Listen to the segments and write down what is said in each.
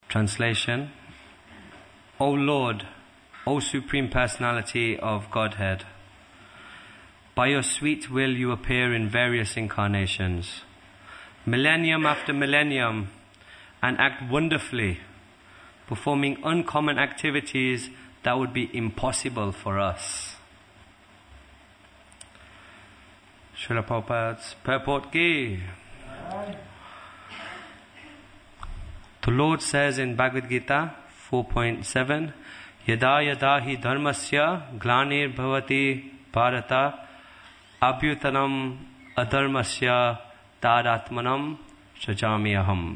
Translation. O Lord, O Supreme Personality of Godhead, by your sweet will you appear in various incarnations, millennium after millennium, and act wonderfully, performing uncommon activities that would be impossible for us. Srila Prabhupada's purport ki. The Lord says in Bhagavad Gita 4.7, Yada yada hi dharmasya glanir bhavati bharata abhyutanam adharmasya tadatmanam sajami aham.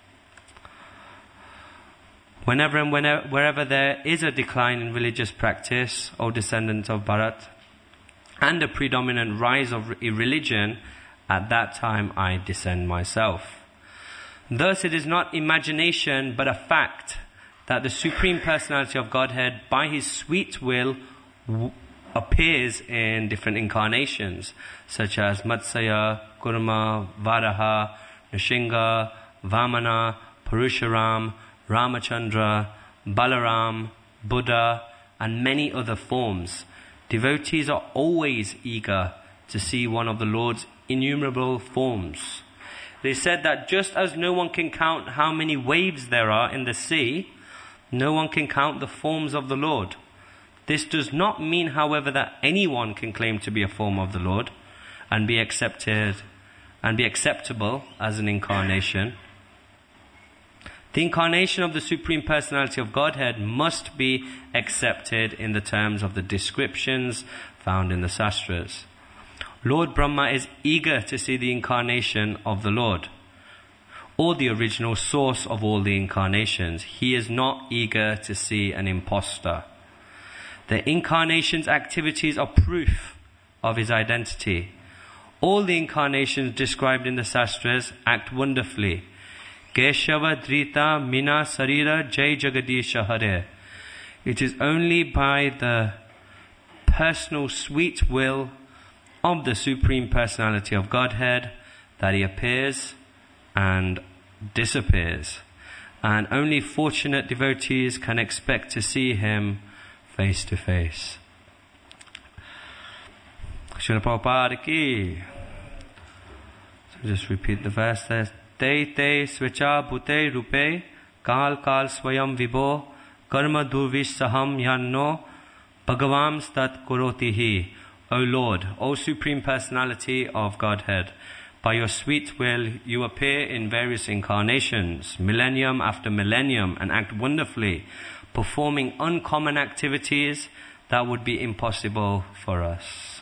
Whenever and wherever there is a decline in religious practice, O descendants of Bharat, and a predominant rise of irreligion, at that time I descend myself. Thus it is not imagination but a fact that the Supreme Personality of Godhead, by His sweet will, appears in different incarnations, such as Matsya, Kurma, Varaha, Nrsimha, Vamana, Parusharam, Ramachandra, Balaram, Buddha, and many other forms. Devotees are always eager to see one of the Lord's innumerable forms. They said that just as no one can count how many waves there are in the sea, no one can count the forms of the Lord. This does not mean, however, that anyone can claim to be a form of the Lord and be accepted and be acceptable as an incarnation. The incarnation of the Supreme Personality of Godhead must be accepted in the terms of the descriptions found in the Shastras. Lord Brahma is eager to see the incarnation of the Lord, or the original source of all the incarnations. He is not eager to see an impostor. The incarnation's activities are proof of his identity. All the incarnations described in the Shastras act wonderfully. Keshava Drita Mina Sarira Jai Jagadisha Hare. It is only by the personal sweet will of the Supreme Personality of Godhead that He appears and disappears, and only fortunate devotees can expect to see Him face to face. Srila Prabhupada ki. So just repeat the verse there. Te te svicha bhute rupe kal kal swayam vibho karma durvish saham yanno bhagavam stat kurotihi. O Lord, O Supreme Personality of Godhead, by your sweet will you appear in various incarnations, millennium after millennium, and act wonderfully, performing uncommon activities that would be impossible for us.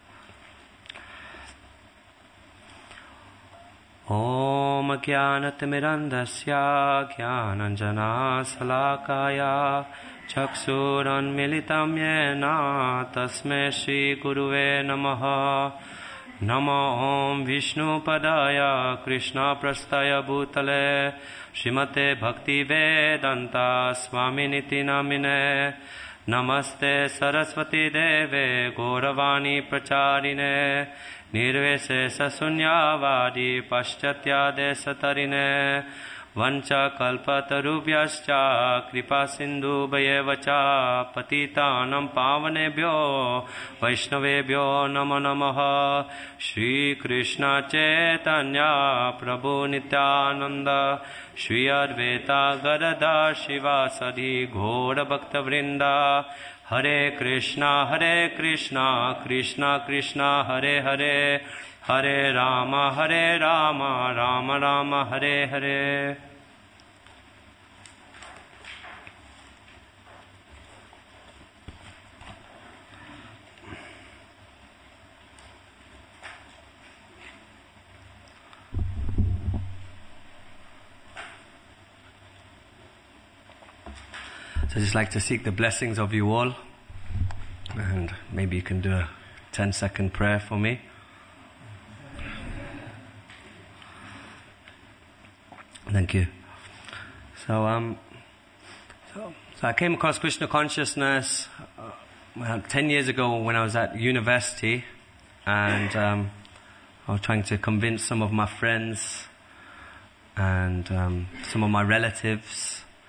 Om Jnanatimirandasya Jnananjana Salakaya Chaksuran Militam Yena Tasme Shri Guruve Namaha. Namo Om Vishnu Padaya Krishna Prastaya Bhutale Srimate Bhakti Vedanta Swaminiti Namine. Namaste Saraswati Deve Gauravani Pracharine Nirvese Sasunyavadi Paschatya Desatarine Vancha kalpatarubhyascha kripa sindhu bhayevacha patitanam pavanebhyo vaishnavebhyo namo namaha. Shri Krishna Chaitanya Prabhu Nityananda Shri Advaita Gadadhar Shivasadi Ghora Bhakta Vrinda. Hare Krishna Krishna Krishna Hare Hare Hare Rama Rama Rama Hare Hare. So I'd just like to seek the blessings of you all, and maybe you can do a 10-second prayer for me. Thank you. So I came across Krishna consciousness 10 years ago when I was at university, and I was trying to convince some of my friends and some of my relatives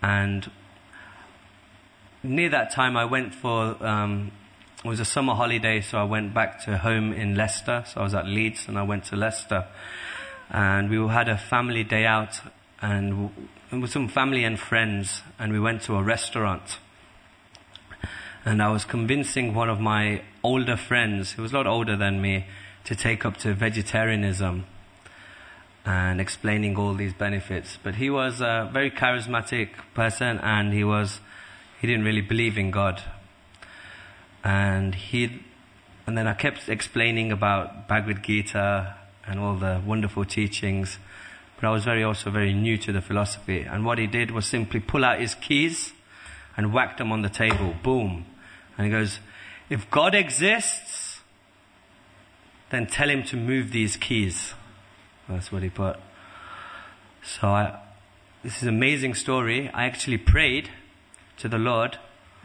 And near that time I went for, it was a summer holiday, so I went back to home in Leicester. So I was at Leeds and I went to Leicester. And we had a family day out, and with some family and friends, and we went to a restaurant. And I was convincing one of my older friends, who was a lot older than me, to take up to vegetarianism and explaining all these benefits. But he was a very charismatic person, and he didn't really believe in God. And then I kept explaining about Bhagavad Gita and all the wonderful teachings, but I was also very new to the philosophy. And what he did was simply pull out his keys and whack them on the table. Boom. And he goes, if God exists, then tell him to move these keys. That's what he put. So this is an amazing story. I actually prayed to the Lord,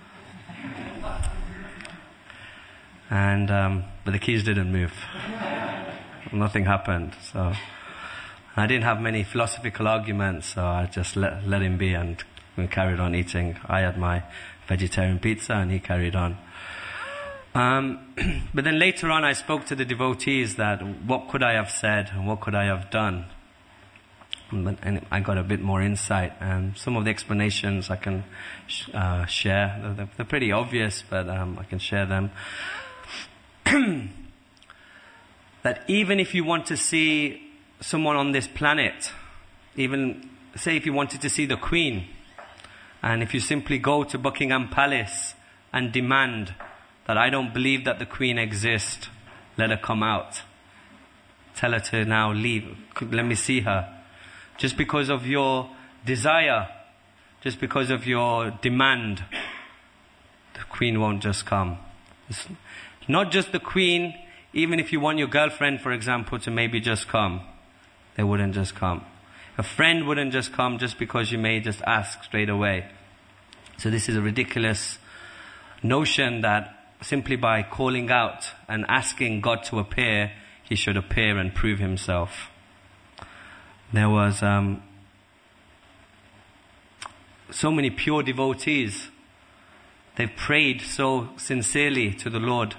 and but the keys didn't move. Nothing happened. So I didn't have many philosophical arguments, so I just let him be, and we carried on eating. I had my vegetarian pizza and he carried on. But then later on I spoke to the devotees that what could I have said and what could I have done. And I got a bit more insight, and some of the explanations I can share. They're pretty obvious, but I can share them. That even if you want to see someone on this planet, even say if you wanted to see the Queen, and if you simply go to Buckingham Palace and demand that I don't believe that the Queen exists, let her come out. Tell her to now leave. Let me see her. Just because of your desire, just because of your demand, the Queen won't just come. It's not just the Queen, even if you want your girlfriend, for example, to maybe just come, they wouldn't just come. A friend wouldn't just come just because you may just ask straight away. So this is a ridiculous notion that simply by calling out and asking God to appear, he should appear and prove himself. There was so many pure devotees. They've prayed so sincerely to the Lord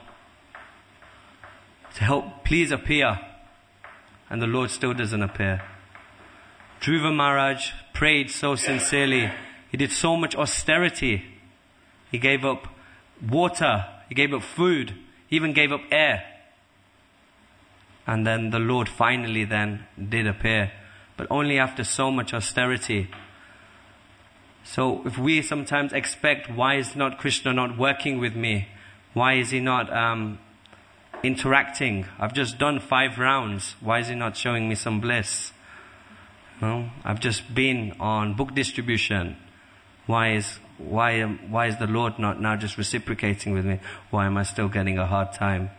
to help, please appear, and the Lord still doesn't appear. Dhruva Maharaj prayed so sincerely. He did so much austerity. He gave up water, he gave up food, he even gave up air. And then the Lord finally then did appear, but only after so much austerity. So if we sometimes expect, why is not Krishna not working with me? Why is he not interacting? I've just done 5 rounds. Why is he not showing me some bliss? No, I've just been on book distribution. Why is the Lord not now just reciprocating with me? Why am I still getting a hard time?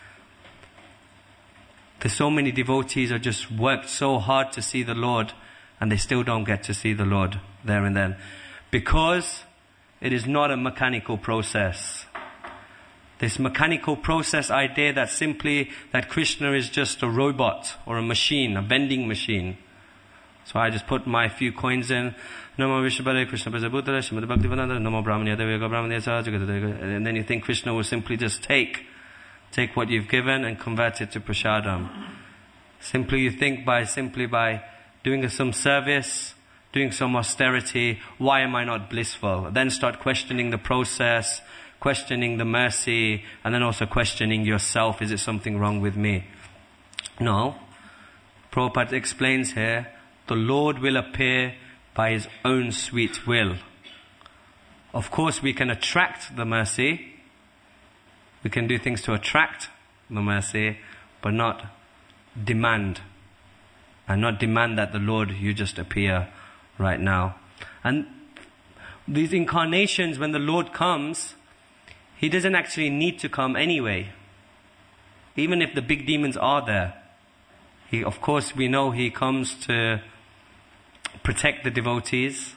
There's so many devotees who just worked so hard to see the Lord, and they still don't get to see the Lord there and then, because it is not a mechanical process. This mechanical process idea that Krishna is just a robot or a machine, a vending machine. So I just put my few coins in, Namo Vishwabhare Krishna Prasabhutara Srimad Bhaktivedanta Namo Brahmanya Devyoga Brahmanya Sahajagadadega, and then you think Krishna will simply just take what you've given and convert it to prasadam. Simply you think by doing some service, doing some austerity, why am I not blissful? Then start questioning the process, questioning the mercy, and then also questioning yourself, is it something wrong with me? No. Prabhupada explains here, the Lord will appear by his own sweet will. Of course we can attract the mercy, we can do things to attract the mercy, but not demand. And not demand that the Lord, you just appear right now. And these incarnations, when the Lord comes, he doesn't actually need to come anyway. Even if the big demons are there. Of course we know he comes to protect the devotees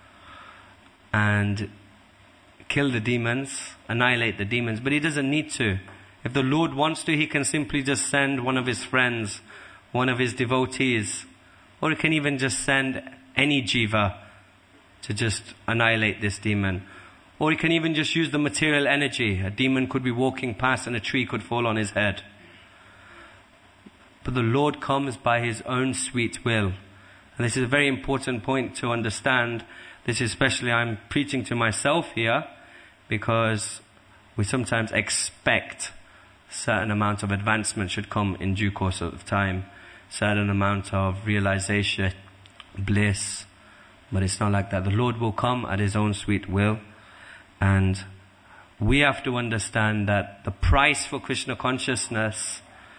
and kill the demons, annihilate the demons, but he doesn't need to. If the Lord wants to, he can simply just send one of his friends, one of his devotees, or he can even just send any jiva to just annihilate this demon. Or he can even just use the material energy. A demon could be walking past and a tree could fall on his head. But the Lord comes by his own sweet will. And this is a very important point to understand. This is especially, I'm preaching to myself here, because we sometimes expect certain amount of advancement should come in due course of time. Certain amount of realization, bliss. But it's not like that. The Lord will come at his own sweet will. And we have to understand that the price for Krishna consciousness,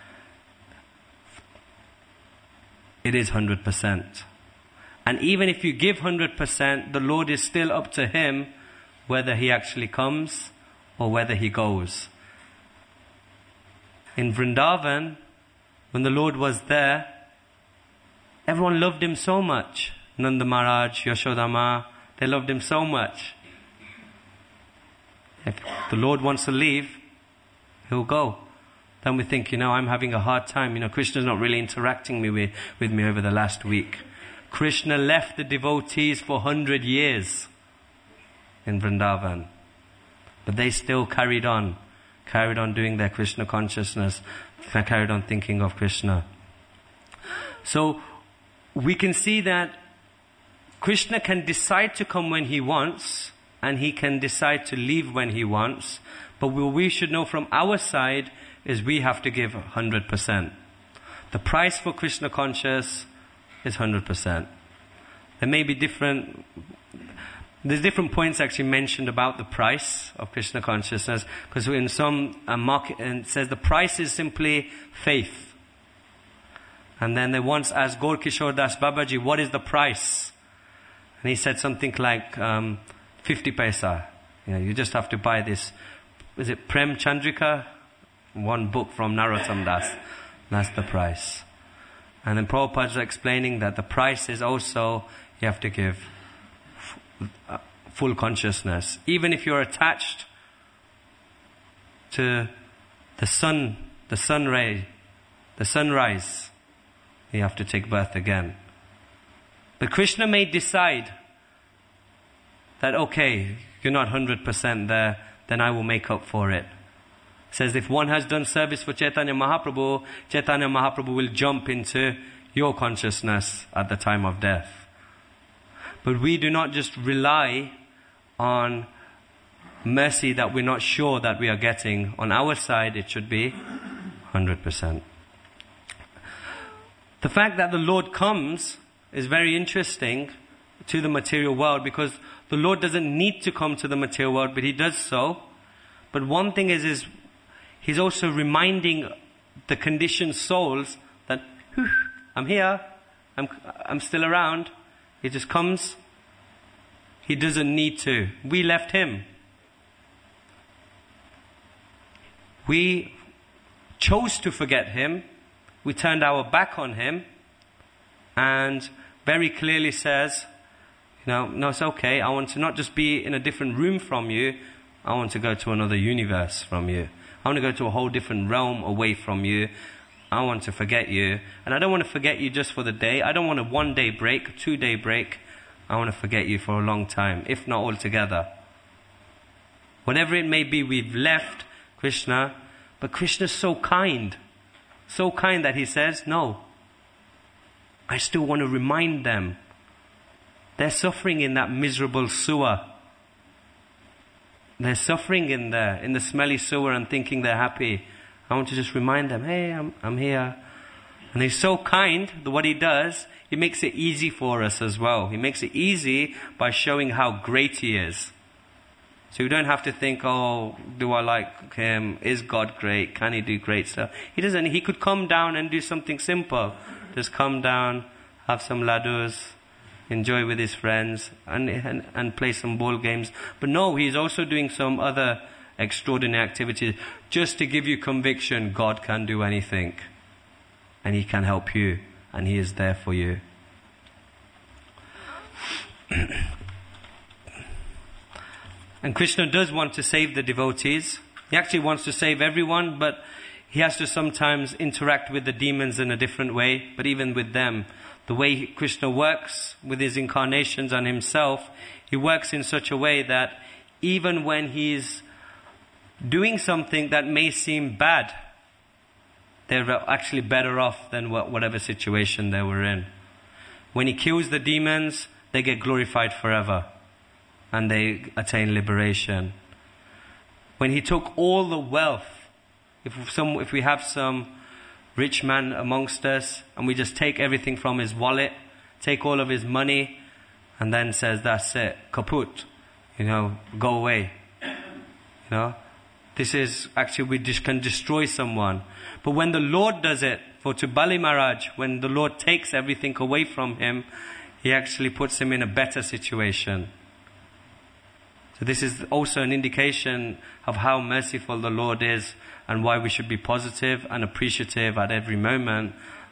it is 100%. And even if you give 100%, the Lord is still up to him whether he actually comes or whether he goes. In Vrindavan, when the Lord was there, everyone loved him so much. Nanda Maharaj, Yashoda Ma, they loved him so much. If the Lord wants to leave, he'll go. Then we think, I'm having a hard time. Krishna's not really interacting with me over the last week. Krishna left the devotees for 100 years in Vrindavan. But they still carried on doing their Krishna consciousness, carried on thinking of Krishna. So we can see that Krishna can decide to come when he wants, and he can decide to leave when he wants. But what we should know from our side is we have to give 100%. The price for Krishna conscious is 100%. There may be there's different points actually mentioned about the price of Krishna consciousness, because in some market it says the price is simply faith. And then they once asked Gaur Kishore Das Babaji, what is the price? And he said something like 50 paisa. You just have to buy this. Is it Prem Chandrika? One book from Narottam Das. That's the price. And then Prabhupada's explaining that the price is also, you have to give full consciousness. Even if you're attached to the sun, the sun ray, the sunrise, you have to take birth again. But Krishna may decide that, okay, you're not 100% there, then I will make up for it. Says if one has done service for Chaitanya Mahaprabhu, Chaitanya Mahaprabhu will jump into your consciousness at the time of death. But we do not just rely on mercy that we're not sure that we are getting. On our side, it should be 100%. The fact that the Lord comes is very interesting to the material world, because the Lord doesn't need to come to the material world, but he does so. But one thing is he's also reminding the conditioned souls that, I'm here, I'm still around. He just comes. He doesn't need to. We left him. We chose to forget him. We turned our back on him. And very clearly says, no, it's okay. I want to not just be in a different room from you. I want to go to another universe from you. I want to go to a whole different realm away from you. I want to forget you. And I don't want to forget you just for the day. I don't want a 1-day break, a 2-day break. I want to forget you for a long time, if not altogether. Whatever it may be, we've left Krishna. But Krishna's so kind that he says, no. I still want to remind them. They're suffering in that miserable sewer. They're suffering in there, in the smelly sewer, and thinking they're happy. I want to just remind them, hey, I'm here. And he's so kind that what he does, he makes it easy for us as well. He makes it easy by showing how great he is. So you don't have to think, oh, do I like him? Is God great? Can he do great stuff? He doesn't. He could come down and do something simple. Just come down, have some laddus, enjoy with his friends, and play some ball games. But no, he's also doing some other extraordinary activities just to give you conviction God can do anything. And he can help you. And he is there for you. And Krishna does want to save the devotees. He actually wants to save everyone, but He has to sometimes interact with the demons in a different way, but even with them, the way Krishna works with his incarnations and himself, he works in such a way that even when he's doing something that may seem bad, they're actually better off than whatever situation they were in. When he kills the demons, they get glorified forever and they attain liberation. When he took all the wealth, if we have some rich man amongst us and we just take everything from his wallet, take all of his money, and then says, that's it, kaput, go away. This is actually, we just can destroy someone. But when the Lord does it, to Bali Maharaj, when the Lord takes everything away from him, he actually puts him in a better situation. So this is also an indication of how merciful the Lord is and why we should be positive and appreciative at every moment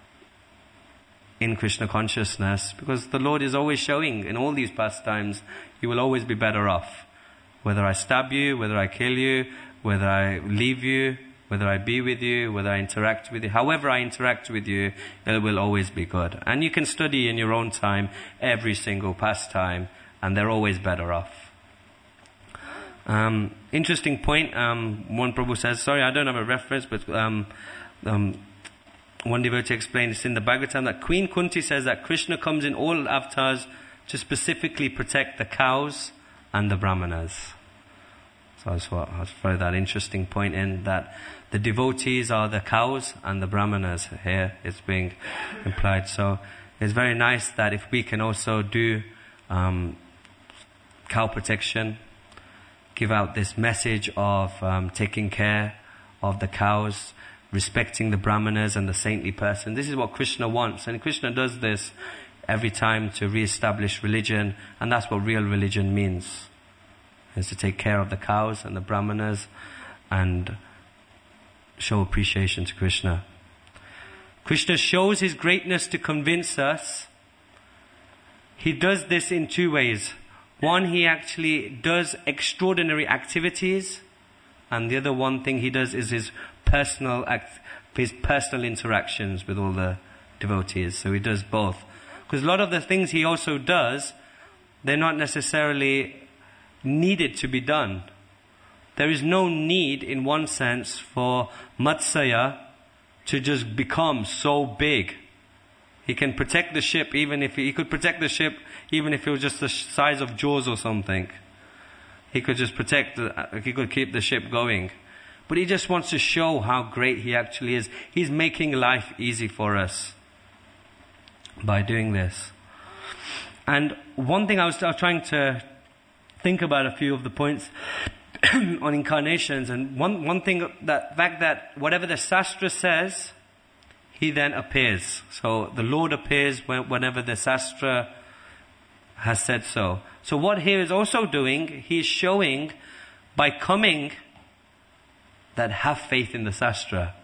in Krishna consciousness, because the Lord is always showing in all these pastimes, you will always be better off. Whether I stab you, whether I kill you, whether I leave you, whether I be with you, whether I interact with you, however I interact with you, it will always be good. And you can study in your own time every single pastime, and they're always better off. Interesting point, one Prabhu says, sorry I don't have a reference, but one devotee explained this in the Bhagavatam, that Queen Kunti says that Krishna comes in all avatars to specifically protect the cows and the brahmanas. So I just throw that interesting point in, that the devotees are the cows and the brahmanas here is being implied. So it's very nice that if we can also do cow protection, give out this message of taking care of the cows, respecting the brahmanas and the saintly person. This is what Krishna wants, and Krishna does this every time to re-establish religion, and that's what real religion means, is to take care of the cows and the brahmanas and show appreciation to Krishna. Krishna shows his greatness to convince us. He does this in two ways. One, he actually does extraordinary activities, and the other one thing he does is his personal interactions with all the devotees. So he does both. Because a lot of the things he also does, they're not necessarily needed to be done. There is no need, in one sense, for Matsya to just become so big. He can protect the ship even if he could protect the ship even if it was just the size of Jaws or something. He could just he could keep the ship going. But he just wants to show how great he actually is. He's making life easy for us by doing this. And one thing I was trying to think about a few of the points on incarnations, and one thing, that fact that whatever the Shastra says, he then appears. So the Lord appears whenever the Shastra has said so. So what he is also doing, he is showing by coming that have faith in the Shastra.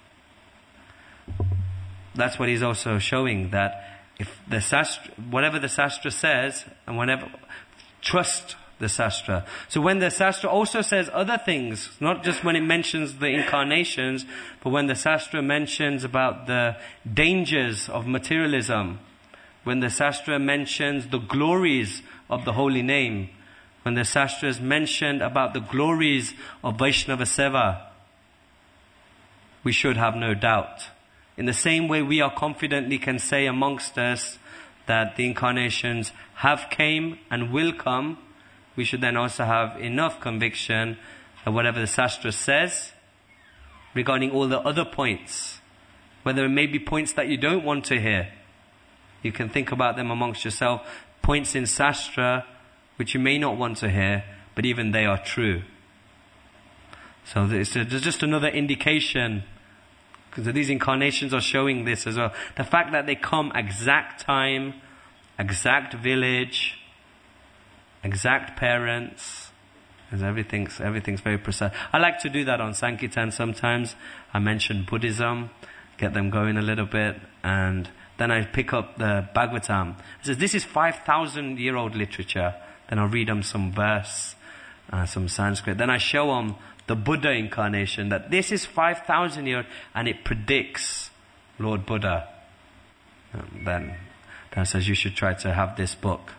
That's what he's also showing, that if the Shastra, whatever the Shastra says, and whenever, trust the Shastra. So when the Shastra also says other things, not just when it mentions the incarnations, but when the Shastra mentions about the dangers of materialism, when the Shastra mentions the glories of the holy name, when the Shastras mentioned about the glories of Vaishnava Seva, we should have no doubt. In the same way we are confidently can say amongst us that the incarnations have came and will come, we should then also have enough conviction that whatever the Shastra says regarding all the other points, whether it may be points that you don't want to hear, you can think about them amongst yourself, points in Shastra which you may not want to hear, but even they are true. So there's just another indication, because these incarnations are showing this as well. The fact that they come exact time, exact village, exact parents, because everything's very precise. I like to do that on Sankirtan sometimes. I mention Buddhism, get them going a little bit, and then I pick up the Bhagavatam. It says, this is 5,000-year-old literature. Then I'll read them some verse, some Sanskrit. Then I show them the Buddha incarnation, that this is 5,000 years, and it predicts Lord Buddha. Then says you should try to have this book.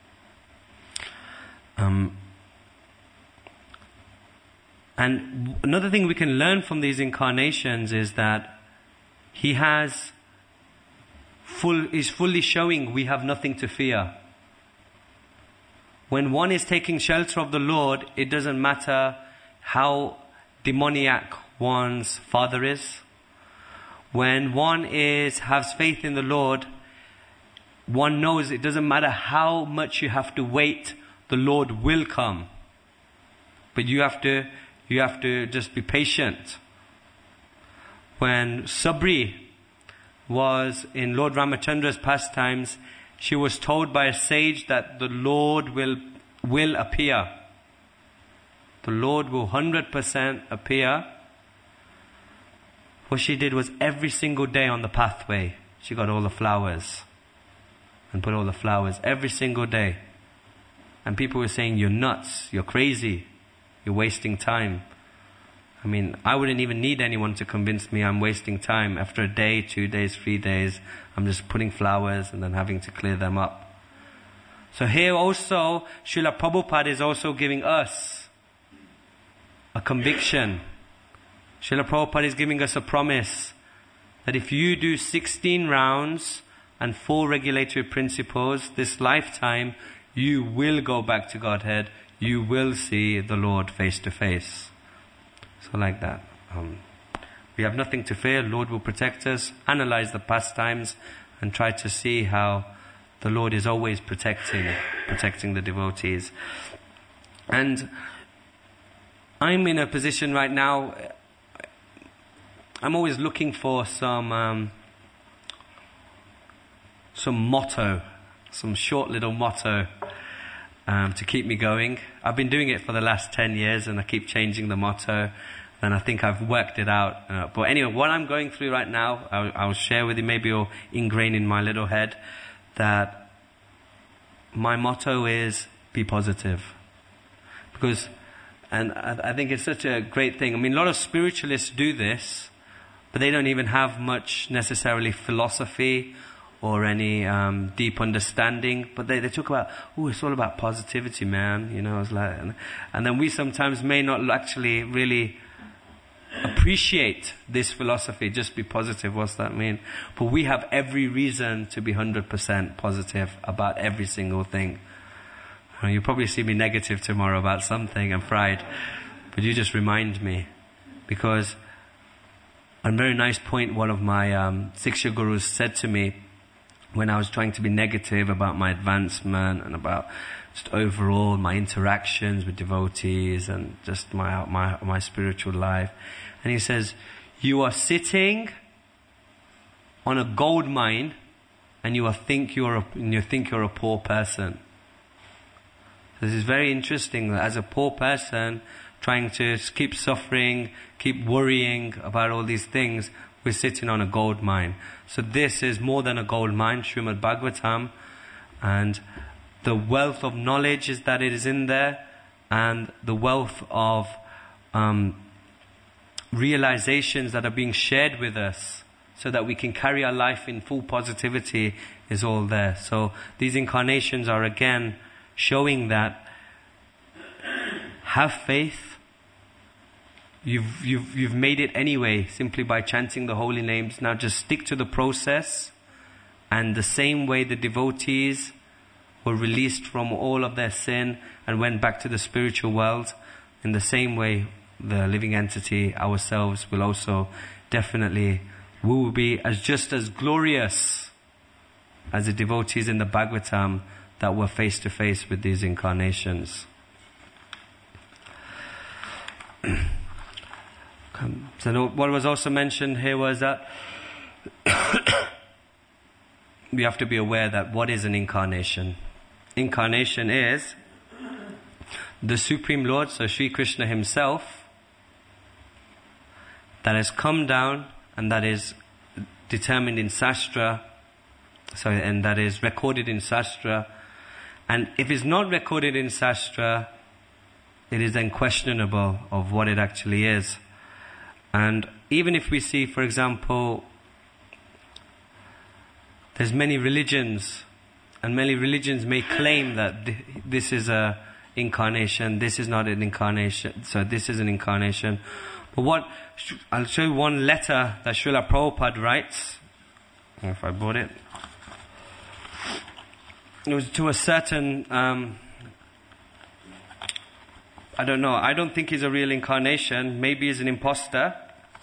And another thing we can learn from these incarnations is that he is fully showing we have nothing to fear. When one is taking shelter of the Lord, it doesn't matter how demoniac one's father is. When one has faith in the Lord, one knows it doesn't matter how much you have to wait, the Lord will come. But you have to just be patient. When Sabri was in Lord Ramachandra's pastimes, she was told by a sage that the Lord will appear. The Lord will 100% appear. What she did was every single day on the pathway, she got all the flowers and put all the flowers every single day. And people were saying, you're nuts, you're crazy, you're wasting time. I mean, I wouldn't even need anyone to convince me I'm wasting time. After a day, 2 days, 3 days, I'm just putting flowers and then having to clear them up. So here also, Srila Prabhupada is also giving us a conviction. Srila Prabhupada is giving us a promise that if you do 16 rounds and 4 regulatory principles this lifetime, you will go back to Godhead. You will see the Lord face to face. So like that. We have nothing to fear. Lord will protect us. Analyze the past times and try to see how the Lord is always protecting the devotees. And I'm in a position right now, I'm always looking for some motto, some short little motto to keep me going. I've been doing it for the last 10 years and I keep changing the motto, and I think I've worked it out. But anyway, what I'm going through right now, I'll share with you, maybe it'll ingrain in my little head, that my motto is be positive. Because, and I think it's such a great thing. I mean, a lot of spiritualists do this, but they don't even have much necessarily philosophy or any deep understanding. But they talk about, it's all about positivity, man. You know, it's like, and then we sometimes may not actually really appreciate this philosophy. Just be positive. What's that mean? But we have every reason to be 100% positive about every single thing. You'll probably see me negative tomorrow about something and fried, but you just remind me, because a very nice point one of my Siksha gurus said to me when I was trying to be negative about my advancement and about just overall my interactions with devotees and just my spiritual life. And he says, you are sitting on a gold mine and you think you're a poor person. This is very interesting that as a poor person trying to keep suffering, keep worrying about all these things, we're sitting on a gold mine. So this is more than a gold mine, Srimad Bhagavatam, and the wealth of knowledge is that it is in there, and the wealth of realizations that are being shared with us so that we can carry our life in full positivity is all there. So these incarnations are again showing that have faith. You've made it anyway simply by chanting the holy names. Now just stick to the process, and the same way the devotees were released from all of their sin and went back to the spiritual world, in the same way the living entity, ourselves, will also definitely, we will be just as glorious as the devotees in the Bhagavatam that were face to face with these incarnations. So what was also mentioned here was that we have to be aware that what is an incarnation? Incarnation is the Supreme Lord, so Sri Krishna himself, that has come down and that is determined in Shastra, and that is recorded in Shastra. And if it's not recorded in Shastra, it is then questionable of what it actually is. And even if we see, for example, there's many religions, and many religions may claim that this is a incarnation, this is not an incarnation, so this is an incarnation. But I'll show you one letter that Srila Prabhupada writes. I don't know if I brought it. It was to a certain, I don't know, I don't think he's a real incarnation, maybe he's an imposter,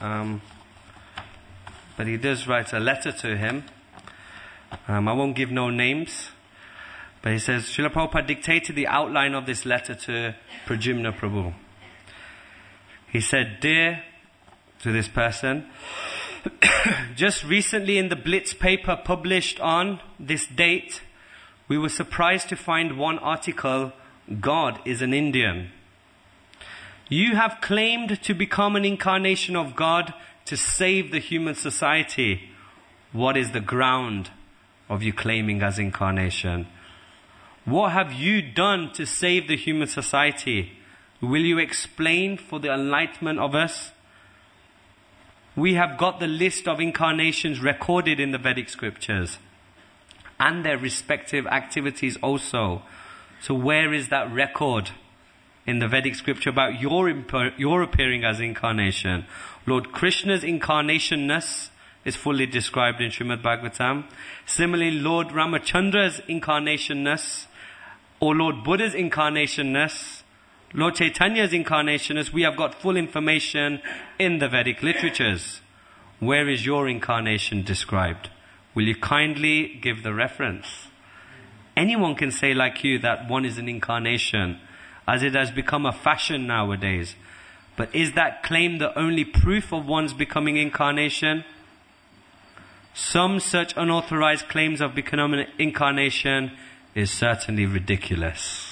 but he does write a letter to him. I won't give no names, but he says, Srila Prabhupada dictated the outline of this letter to Pradyumna Prabhu. He said, "Dear," to this person, "just recently in the Blitz paper published on this date, we were surprised to find one article, 'God is an Indian.' You have claimed to become an incarnation of God to save the human society. What is the ground of you claiming as incarnation? What have you done to save the human society? Will you explain for the enlightenment of us? We have got the list of incarnations recorded in the Vedic scriptures and their respective activities also. So where is that record in the Vedic scripture about your appearing as incarnation? Lord Krishna's incarnationness is fully described in Srimad Bhagavatam. Similarly, Lord Ramachandra's incarnationness, or Lord Buddha's incarnationness, Lord Chaitanya's incarnationness, we have got full information in the Vedic literatures. Where is your incarnation described? Will you kindly give the reference?" Anyone can say like you that one is an incarnation, as it has become a fashion nowadays. But is that claim the only proof of one's becoming incarnation? Some such unauthorized claims of becoming an incarnation is certainly ridiculous.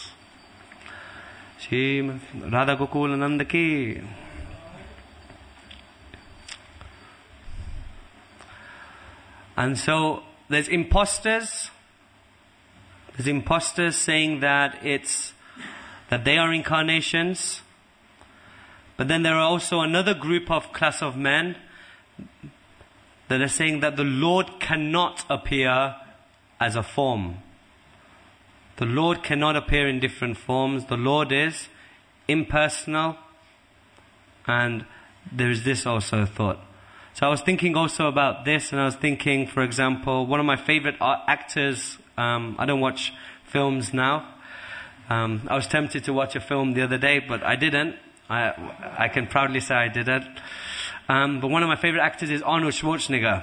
Shri Radha Gokulananda ki. And so there's imposters. There's imposters saying that they are incarnations. But then there are also another group of class of men that are saying that the Lord cannot appear as a form. The Lord cannot appear in different forms. The Lord is impersonal. And there is this also thought. So I was thinking also about this, and I was thinking, for example, one of my favorite actors, I don't watch films now. I was tempted to watch a film the other day, but I didn't. I can proudly say I didn't. But one of my favorite actors is Arnold Schwarzenegger.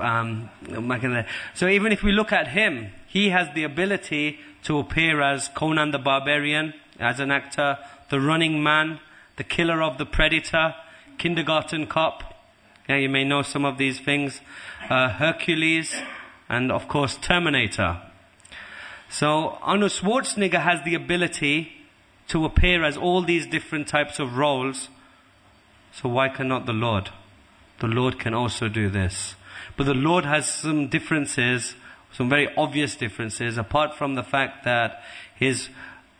So even if we look at him, he has the ability to appear as Conan the Barbarian, as an actor, the Running Man, the Killer of the Predator, Kindergarten Cop. Yeah, you may know some of these things. Hercules, and of course Terminator. So Arnold Schwarzenegger has the ability to appear as all these different types of roles. So why cannot the Lord? The Lord can also do this. But the Lord has some differences, some very obvious differences, apart from the fact that his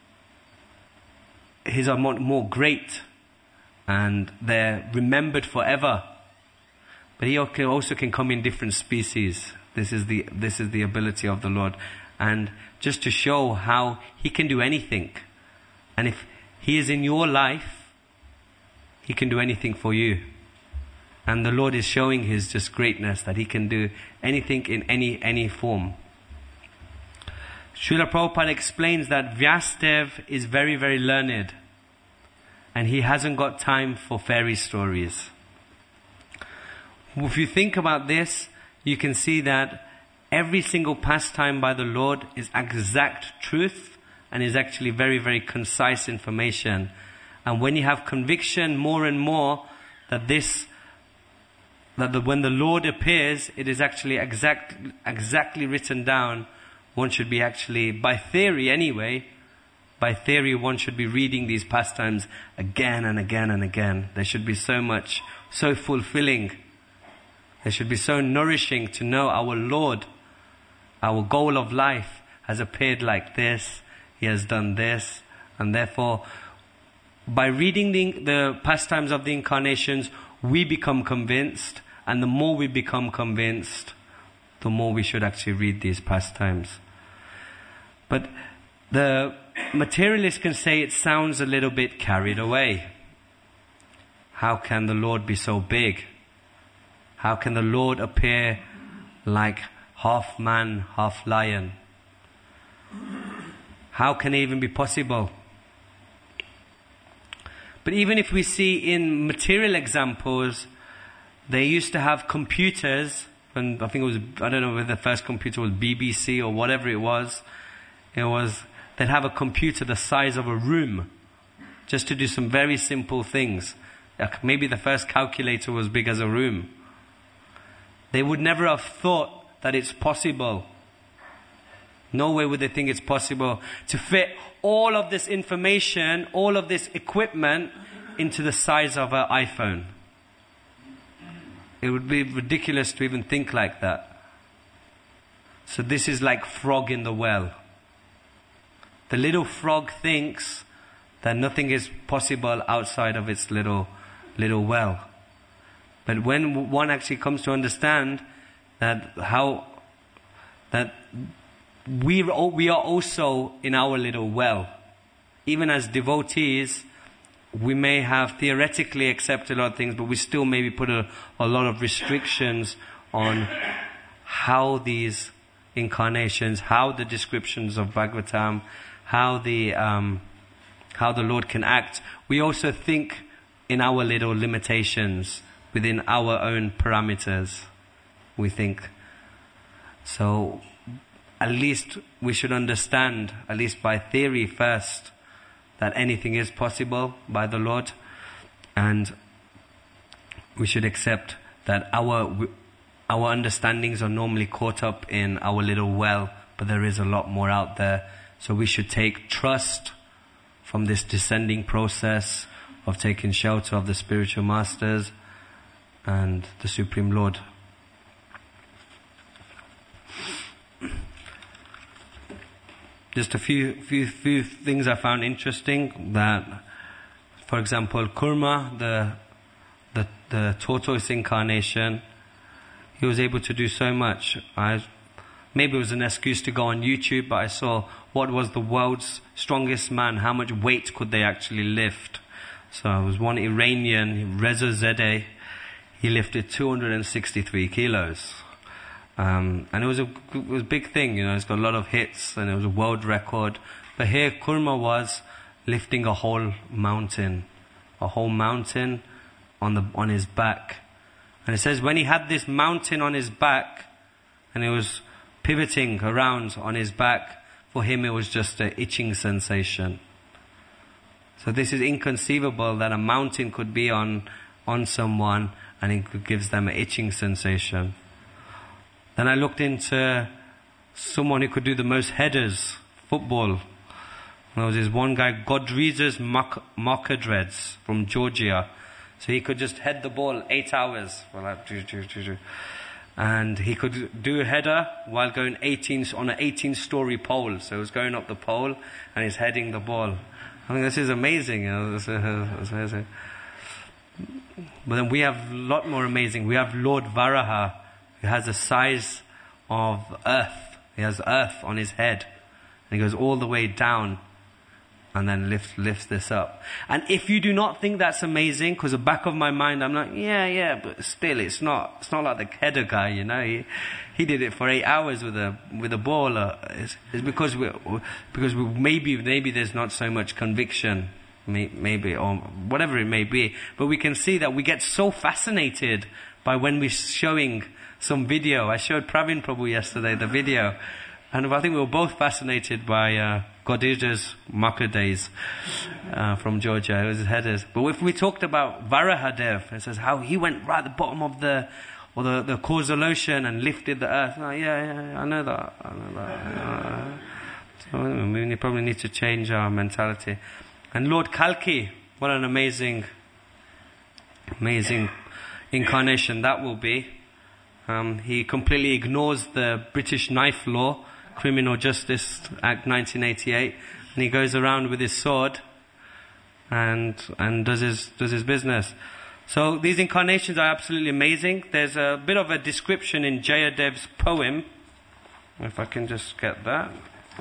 are more great and they're remembered forever. But he also can come in different species. This is the ability of the Lord. And just to show how he can do anything. And if he is in your life, he can do anything for you. And the Lord is showing his just greatness, that he can do anything in any form. Srila Prabhupada explains that Vyasadeva is very, very learned. And he hasn't got time for fairy stories. If you think about this, you can see that every single pastime by the Lord is exact truth and is actually very, very concise information. And when you have conviction more and more that when the Lord appears, it is actually exactly written down, one should be actually, by theory anyway, one should be reading these pastimes again and again and again. They should be so fulfilling. They should be so nourishing to know our Lord, our goal of life, has appeared like this. He has done this. And therefore, by reading the pastimes of the incarnations, we become convinced, and the more we become convinced, the more we should actually read these pastimes. But the materialist can say it sounds a little bit carried away. How can the Lord be so big? How can the Lord appear like half man, half lion? How can it even be possible? But even if we see in material examples, they used to have computers, and I think it was, I don't know whether the first computer was BBC or whatever it was, they'd have a computer the size of a room, just to do some very simple things. Like maybe the first calculator was big as a room. They would never have thought that it's possible. No way would they think it's possible to fit all of this information, all of this equipment into the size of an iPhone. It would be ridiculous to even think like that. So this is like frog in the well. The little frog thinks that nothing is possible outside of its little well. But when one actually comes to understand that we are also in our little well. Even as devotees, we may have theoretically accepted a lot of things, but we still maybe put a lot of restrictions on how these incarnations, how the descriptions of Bhagavatam, how the Lord can act. We also think in our little limitations, within our own parameters, we think. So at least we should understand, at least by theory first, that anything is possible by the Lord, and we should accept that our understandings are normally caught up in our little well, but there is a lot more out there. So we should take trust from this descending process of taking shelter of the spiritual masters and the Supreme Lord. Just a few things I found interesting. That, for example, Kurma, the tortoise incarnation, he was able to do so much. Maybe it was an excuse to go on YouTube, but I saw what was the world's strongest man, how much weight could they actually lift. So it was one Iranian, Reza Zadeh, he lifted 263 kilos. And it was a big thing, it's got a lot of hits, and it was a world record. But here Kurma was lifting a whole mountain on his back. And it says when he had this mountain on his back, and it was pivoting around on his back, for him it was just an itching sensation. So this is inconceivable that a mountain could be on someone and it gives them an itching sensation. Then I looked into someone who could do the most headers, football. There was this one guy, Godrizas Makadreds from Georgia. So he could just head the ball 8 hours. And he could do a header while going on an 18-story pole. So he was going up the pole and he's heading the ball. I mean, this is amazing. But then we have a lot more amazing. We have Lord Varaha, who has the size of earth. He has earth on his head. And he goes all the way down and then lifts this up. And if you do not think that's amazing, because the back of my mind I'm like, yeah, but still it's not like the header guy, He did it for 8 hours with a ball. It's because maybe there's not so much conviction, maybe, or whatever it may be. But we can see that we get so fascinated by when we're showing some video. I showed Praveen Prabhu yesterday the video, and I think we were both fascinated by Godrizas Makadreds from Georgia. It was his headers. But if we talked about Varahadev, it says how he went right at the bottom of the causal ocean and lifted the earth. Oh, yeah, I know that. So we probably need to change our mentality. And Lord Kalki, what an amazing incarnation that will be. He completely ignores the British knife law, Criminal Justice Act 1988, and he goes around with his sword, and does his business. So these incarnations are absolutely amazing. There's a bit of a description in Jayadev's poem, if I can just get that.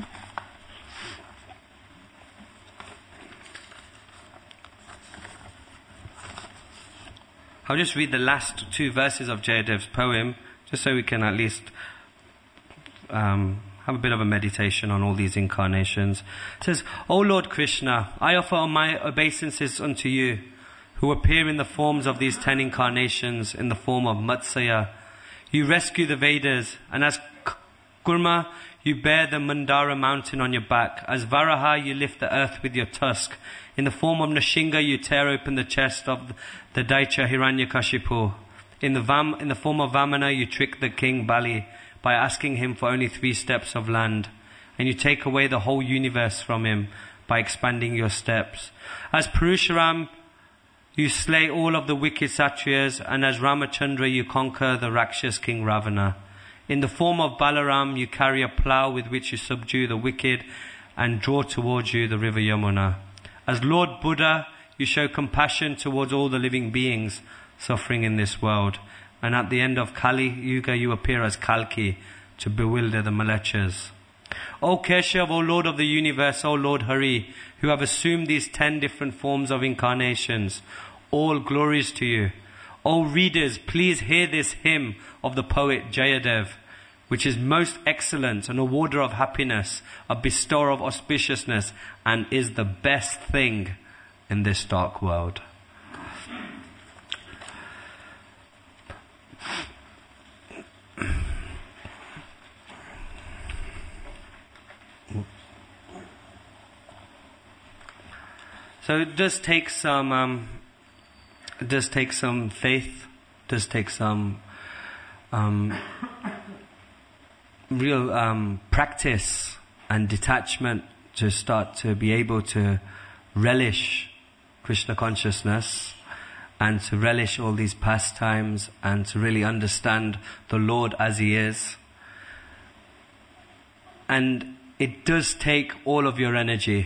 I'll just read the last two verses of Jayadev's poem, just so we can at least have a bit of a meditation on all these incarnations. It says, O Lord Krishna, I offer my obeisances unto you, who appear in the forms of these 10 incarnations in the form of Matsya. You rescue the Vedas, and as Kurma, you bear the Mandara mountain on your back. As Varaha, you lift the earth with your tusk. In the form of Nishinga, you tear open the chest of the Daicha Hiranyakashipu. In the form of Vamana, you trick the king Bali by asking him for only 3 steps of land. And you take away the whole universe from him by expanding your steps. As Purusharam, you slay all of the wicked Satriyas, and as Ramachandra, you conquer the Rakshas king Ravana. In the form of Balaram, you carry a plough with which you subdue the wicked and draw towards you the river Yamuna. As Lord Buddha, you show compassion towards all the living beings suffering in this world. And at the end of Kali Yuga, you appear as Kalki to bewilder the Malechas. O Keshav, O Lord of the universe, O Lord Hari, who have assumed these 10 different forms of incarnations, all glories to you. O readers, please hear this hymn of the poet Jayadev, which is most excellent, an awarder of happiness, a bestower of auspiciousness, and is the best thing in this dark world. So it does take some faith, does take some real practice and detachment to start to be able to relish Krishna consciousness and to relish all these pastimes and to really understand the Lord as He is. And it does take all of your energy.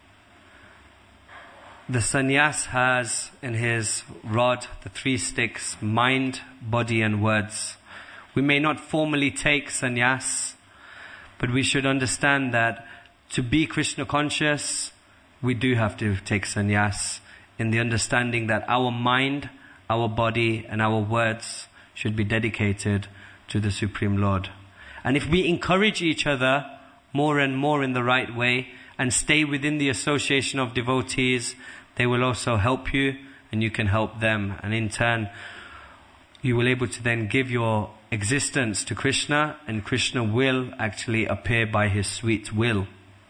The sannyas has in his rod the 3 sticks: mind, body and words. We may not formally take sannyas, but we should understand that to be Krishna conscious, we do have to take sannyas, in the understanding that our mind, our body and our words should be dedicated to the Supreme Lord. And if we encourage each other more and more in the right way and stay within the association of devotees, they will also help you and you can help them. And in turn, you will be able to then give your existence to Krishna, and Krishna will actually appear by His sweet will.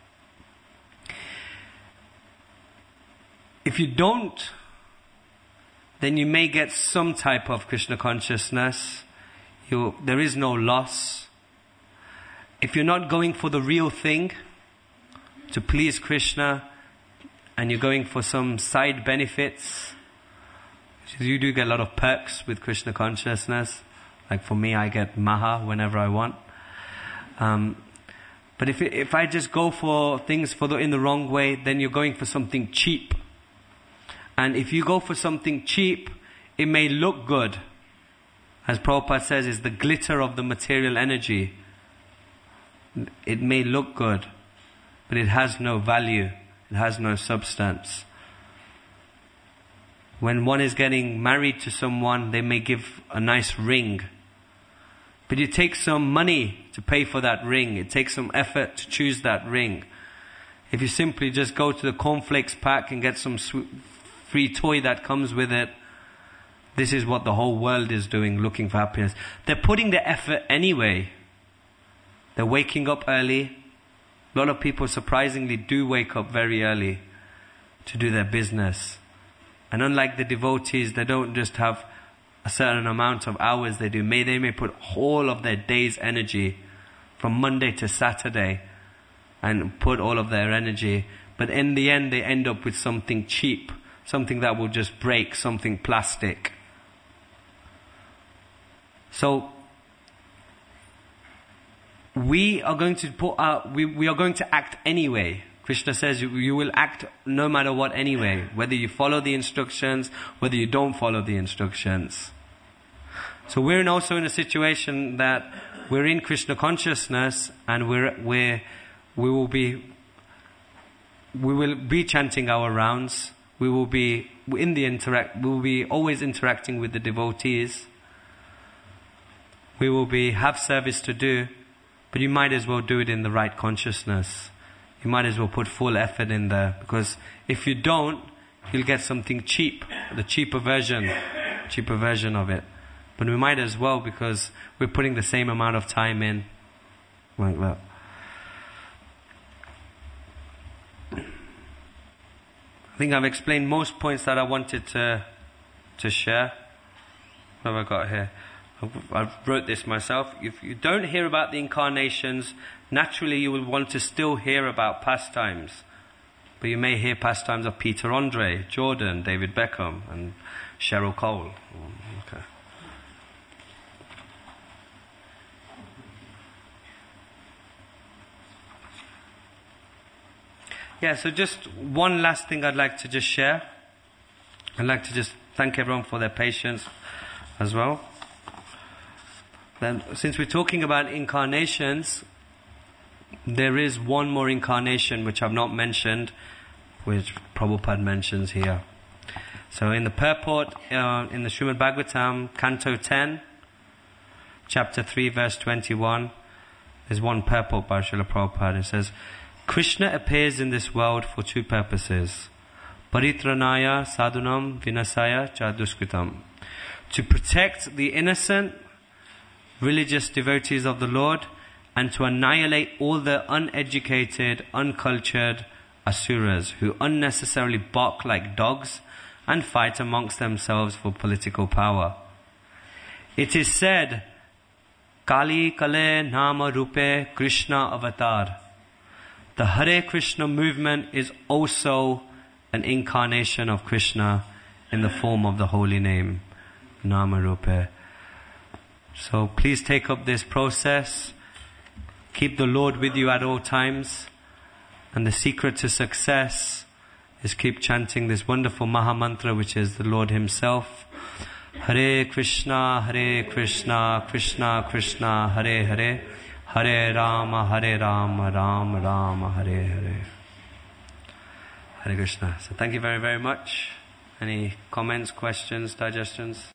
If you don't, then you may get some type of Krishna consciousness. There is no loss. If you're not going for the real thing, to please Krishna, and you're going for some side benefits, you do get a lot of perks with Krishna consciousness. Like for me, I get maha whenever I want. But if I just go for things in the wrong way, then you're going for something cheap. And if you go for something cheap, it may look good. As Prabhupada says, it's the glitter of the material energy. It may look good, but it has no value. It has no substance. When one is getting married to someone, they may give a nice ring. But it takes some money to pay for that ring. It takes some effort to choose that ring. If you simply just go to the cornflakes pack and get some free toy that comes with it, this is what the whole world is doing, looking for happiness. They're putting the effort anyway. They're waking up early. A lot of people surprisingly do wake up very early to do their business. And unlike the devotees, they don't just have a certain amount of hours they do. They may put all of their day's energy from Monday to Saturday and put all of their energy. But in the end, they end up with something cheap, something that will just break, something plastic. So we are going to we are going to act anyway Krishna says you will act no matter what anyway, whether you follow the instructions, whether you don't follow the instructions. So we're also in a situation that we're in Krishna consciousness, and we will be chanting our rounds. We will be always interacting with the devotees. We will have service to do, but you might as well do it in the right consciousness. You might as well put full effort in there, because if you don't, you'll get something cheap, the cheaper version of it. But we might as well, because we're putting the same amount of time in, like that. I think I've explained most points that I wanted to share. What have I got here? I wrote this myself. If you don't hear about the incarnations, naturally you will want to still hear about pastimes. But you may hear pastimes of Peter Andre, Jordan, David Beckham, and Cheryl Cole. Okay. Yeah, so just one last thing I'd like to just share. I'd like to just thank everyone for their patience as well. Then, since we're talking about incarnations, there is one more incarnation which I've not mentioned, which Prabhupada mentions here. So in the purport, in the Srimad Bhagavatam, Canto 10, Chapter 3, verse 21, there's one purport by Srila Prabhupada. It says, Krishna appears in this world for two purposes. Paritranaya sadhunam vinasaya cha duskritam. To protect the innocent religious devotees of the Lord, and to annihilate all the uneducated, uncultured asuras who unnecessarily bark like dogs and fight amongst themselves for political power. It is said, Kali Kale Nama Rupe Krishna Avatar. The Hare Krishna movement is also an incarnation of Krishna in the form of the holy name, Nama Rupe. So please take up this process. Keep the Lord with you at all times. And the secret to success is keep chanting this wonderful Maha Mantra, which is the Lord Himself. Hare Krishna, Krishna Krishna, Hare Hare, Hare Rama, Rama Rama, Hare Hare. Hare Krishna. So thank you very, very much. Any comments, questions, digestions?